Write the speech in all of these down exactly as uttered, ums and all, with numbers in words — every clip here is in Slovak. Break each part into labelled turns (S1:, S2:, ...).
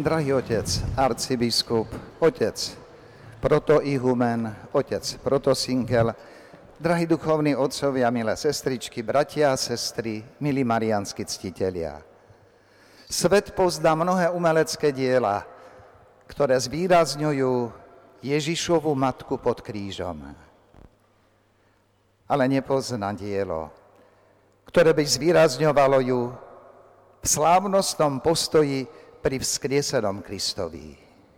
S1: Drahý otec, arcibiskup, otec, protoihumen, otec, protosinkel, drahí duchovní otcovia, milé sestričky, bratia a sestry, milí mariánsky ctitelia. Svet pozná mnohé umelecké diela, ktoré zvýrazňujú Ježišovu matku pod krížom. Ale nepozná dielo, ktoré by zvýrazňovalo ju v slávnostnom postoji pri vzkriesenom Kristovi.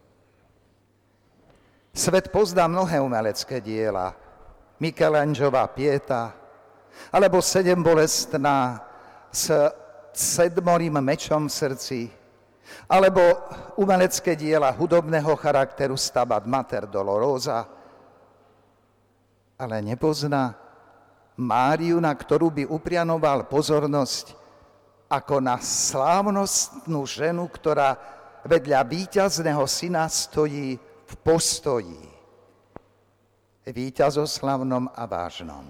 S1: Svet pozná mnohé umelecké diela, Michelangelová Pieta, alebo sedembolestná s sedmorým mečom v srdci, alebo umelecké diela hudobného charakteru Stabat Mater Dolorosa, ale nepozná Máriu, na ktorú by uprianoval pozornosť ako na slávnostnú ženu, ktorá vedľa víťazného syna stojí v postoji, víťazoslavnom a vážnom.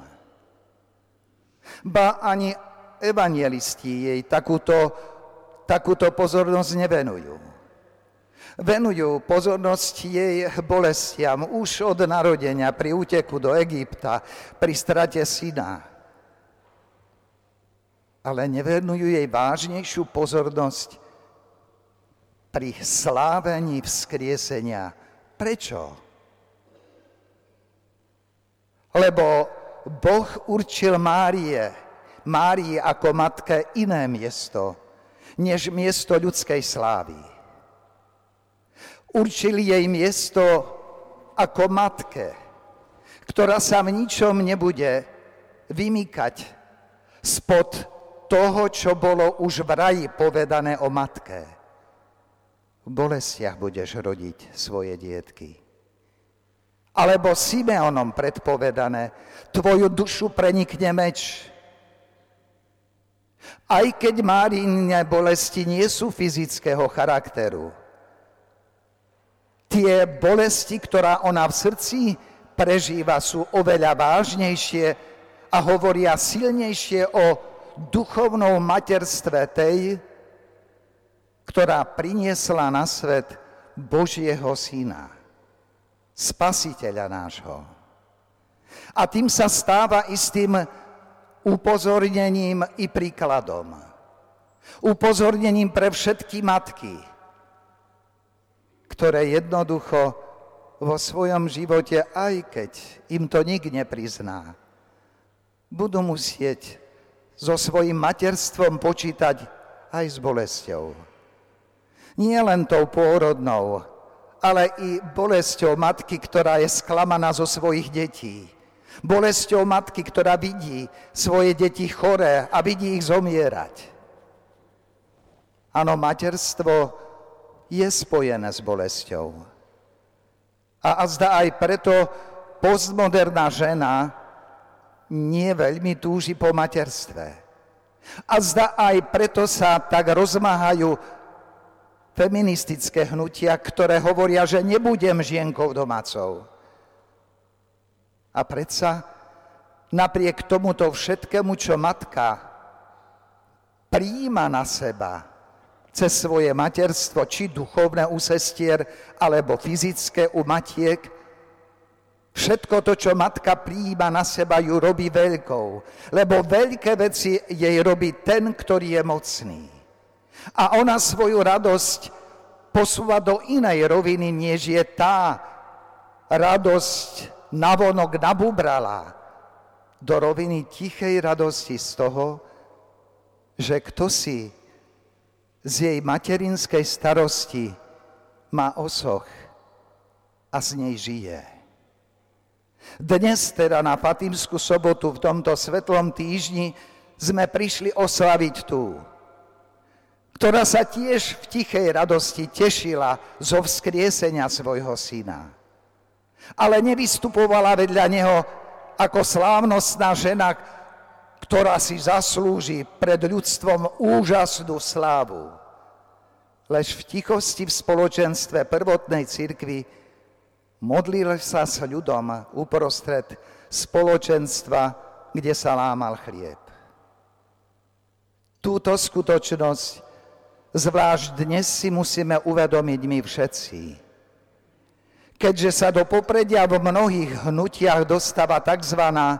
S1: Ba ani evangelisti jej takúto, takúto pozornosť nevenujú. Venujú pozornosť jej bolestiam už od narodenia pri úteku do Egypta, pri strate syna. Ale nevenujú jej vážnejšiu pozornosť pri slávení vzkriesenia. Prečo? Lebo Boh určil Márie, Márii ako matke iné miesto, než miesto ľudskej slávy. Určil jej miesto ako matke, ktorá sa v ničom nebude vymykať spod toho, čo bolo už v raji povedané o matke. V bolestiach budeš rodiť svoje dietky. Alebo Simeonom predpovedané, tvoju dušu prenikne meč. Aj keď Márine bolesti nie sú fyzického charakteru, tie bolesti, ktorá ona v srdci prežíva, sú oveľa vážnejšie a hovoria silnejšie o duchovnom materstve tej, ktorá priniesla na svet Božieho syna, spasiteľa nášho. A tým sa stáva istým upozornením i príkladom. Upozornením pre všetky matky, ktoré jednoducho vo svojom živote, aj keď im to nik neprizná, budú musieť so svojím materstvom počítať aj s bolesťou. Nie len tou pôrodnou, ale i bolesťou matky, ktorá je sklamaná zo svojich detí. Bolesťou matky, ktorá vidí svoje deti choré a vidí ich zomierať. Áno, materstvo je spojené s bolesťou. A azda aj preto postmoderná žena nie veľmi túži po materstve. A zda aj preto sa tak rozmáhajú feministické hnutia, ktoré hovoria, že nebudem žienkou domácou. A predsa napriek tomuto všetkému, čo matka prijíma na seba cez svoje materstvo, či duchovné u sestier, alebo fyzické u matiek, všetko to, čo matka prijíma na seba, ju robí veľkou, lebo veľké veci jej robí ten, ktorý je mocný. A ona svoju radosť posúva do inej roviny, než je tá radosť navonok nabubrala, do roviny tichej radosti z toho, že kto si z jej materinskej starosti má osoch a z nej žije. Dnes teda na Fatímsku sobotu v tomto svetlom týždni sme prišli oslaviť tú, ktorá sa tiež v tichej radosti tešila zo vzkriesenia svojho syna. Ale nevystupovala vedľa neho ako slávnostná žena, ktorá si zaslúži pred ľudstvom úžasnú slávu. Lež v tichosti v spoločenstve prvotnej cirkvi modlil sa s ľudom uprostred spoločenstva, kde sa lámal chlieb. Túto skutočnosť Zvlášť dnes si musíme uvedomiť my všetci. Keďže sa do popredia v mnohých hnutiach dostáva tzv.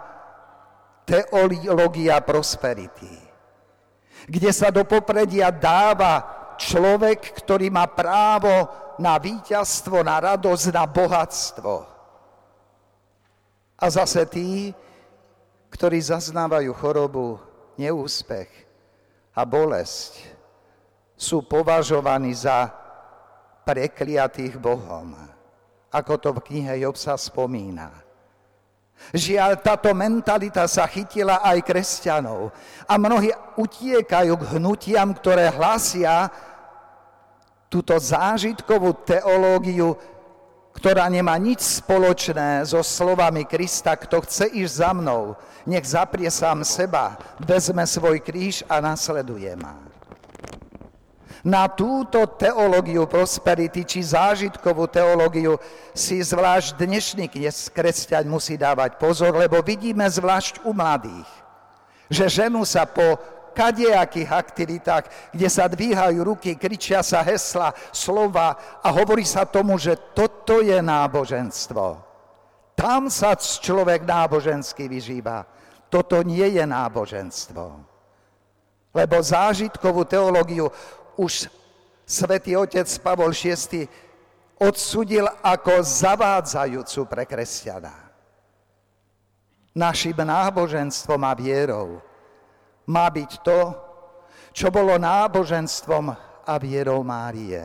S1: Teológia prosperity, kde sa do popredia dáva človek, ktorý má právo na víťazstvo, na radosť, na bohatstvo. A zase tí, ktorí zaznávajú chorobu, neúspech a bolesť, sú považovaní za prekliatých Bohom, ako to v knihe Job sa spomína. Žiaľ, táto mentalita sa chytila aj kresťanov a mnohí utiekajú k hnutiam, ktoré hlásia túto zážitkovú teológiu, ktorá nemá nič spoločné so slovami Krista: kto chce ísť za mnou, nech zaprie sám seba, vezme svoj kríž a nasleduje ma. Na túto teológiu prosperity, či zážitkovú teológiu, si zvlášť dnešný kresťan musí dávať pozor, lebo vidíme zvlášť u mladých, že ženú sa po kadejakých aktivitách, kde sa dvíhajú ruky, kričia sa hesla, slova a hovorí sa tomu, že toto je náboženstvo. Tam sa človek nábožensky vyžíva. Toto nie je náboženstvo. Lebo zážitkovú teológiu už svätý otec Pavol šiesty odsudil ako zavádzajúcu pre kresťana. Našim náboženstvom a vierou má byť to, čo bolo náboženstvom a vierou Márie,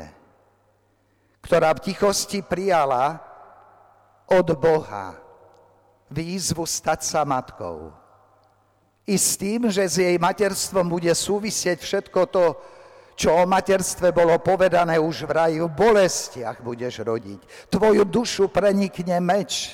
S1: ktorá v tichosti prijala od Boha výzvu stať sa matkou. I s tým, že s jej materstvom bude súvisieť všetko to, čo o materstve bolo povedané už v raji: v bolestiach budeš rodiť, tvoju dušu prenikne meč.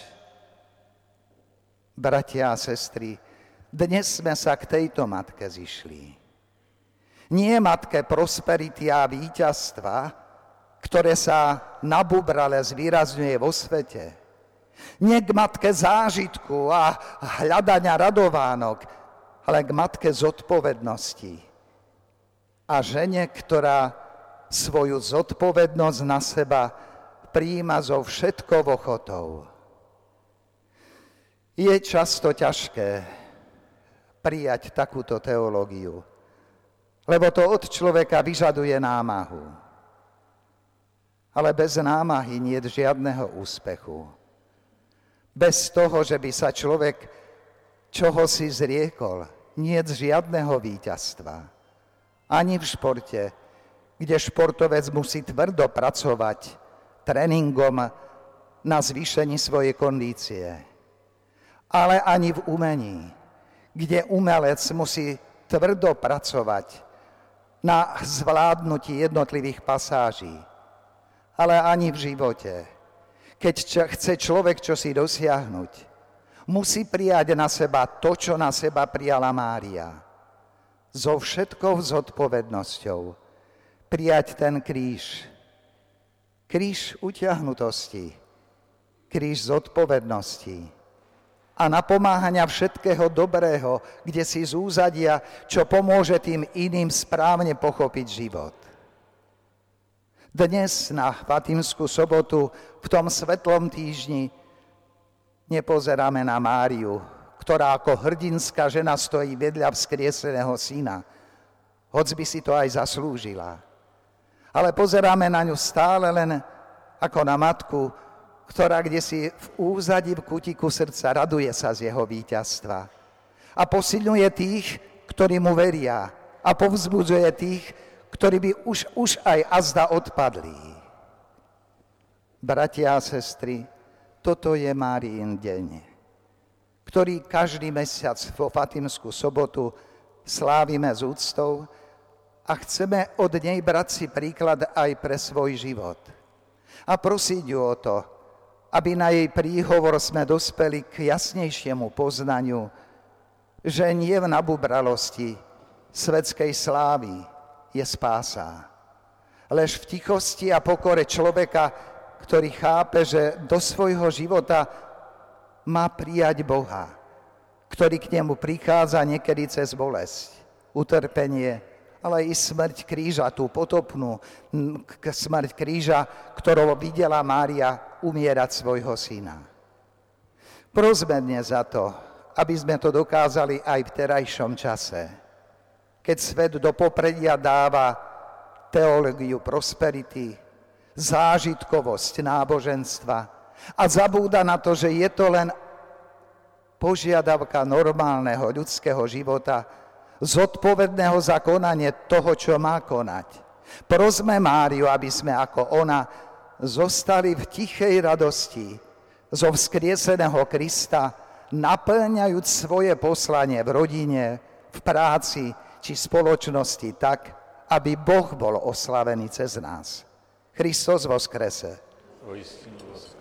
S1: Bratia a sestry, dnes sme sa k tejto matke zišli. Nie matke prosperity a víťazstva, ktoré sa nabubrale zvýrazňuje vo svete. Nie k matke zážitku a hľadania radovánok, ale k matke zodpovednosti. A žene, ktorá svoju zodpovednosť na seba prijíma so všetkou ochotou. Je často ťažké prijať takúto teológiu, lebo to od človeka vyžaduje námahu. Ale bez námahy nie je žiadneho úspechu. Bez toho, že by sa človek čohosi zriekol, nie je žiadneho víťazstva. Ani v športe, kde športovec musí tvrdo pracovať tréningom na zvýšení svojej kondície. Ale ani v umení, kde umelec musí tvrdo pracovať na zvládnutí jednotlivých pasáží. Ale ani v živote, keď chce človek čosi dosiahnuť, musí prijať na seba to, čo na seba prijala Mária. So všetkou zodpovednosťou prijať ten kríž. Kríž utiahnutosti, kríž zodpovednosti a napomáhania všetkého dobrého, kde si zúzadia, čo pomôže tým iným správne pochopiť život. Dnes na Fatimskú sobotu v tom svetlom týždni nepozeráme na Máriu, ktorá ako hrdinská žena stojí vedľa vzkrieseného syna, hoc by si to aj zaslúžila. Ale pozeráme na ňu stále len ako na matku, ktorá kdesi v úzadí v kútiku srdca raduje sa z jeho víťazstva a posilňuje tých, ktorí mu veria, a povzbudzuje tých, ktorí by už, už aj azda odpadli. Bratia a sestry, toto je Máriin deň, ktorý každý mesiac vo Fatimskú sobotu slávime s úctou a chceme od nej brať si príklad aj pre svoj život. A prosiť ju o to, aby na jej príhovor sme dospeli k jasnejšiemu poznaniu, že nie v nabubralosti svetskej slávy je spása. Lež v tichosti a pokore človeka, ktorý chápe, že do svojho života má prijať Boha, ktorý k nemu prichádza niekedy cez bolesť, utrpenie ale i smrť kríža, tú potopnú smrť kríža, ktorou videla Mária umierať svojho syna. Prosme dnes za to, aby sme to dokázali aj v terajšom čase, keď svet do popredia dáva teológiu prosperity, zážitkovosť náboženstva a zabúda na to, že je to len požiadavka normálneho ľudského života, zodpovedného za konanie toho, čo má konať. Prosme Máriu, aby sme ako ona zostali v tichej radosti zo vzkrieseného Krista, naplňajúc svoje poslanie v rodine, v práci či spoločnosti tak, aby Boh bol oslavený cez nás. Kristus voskrese.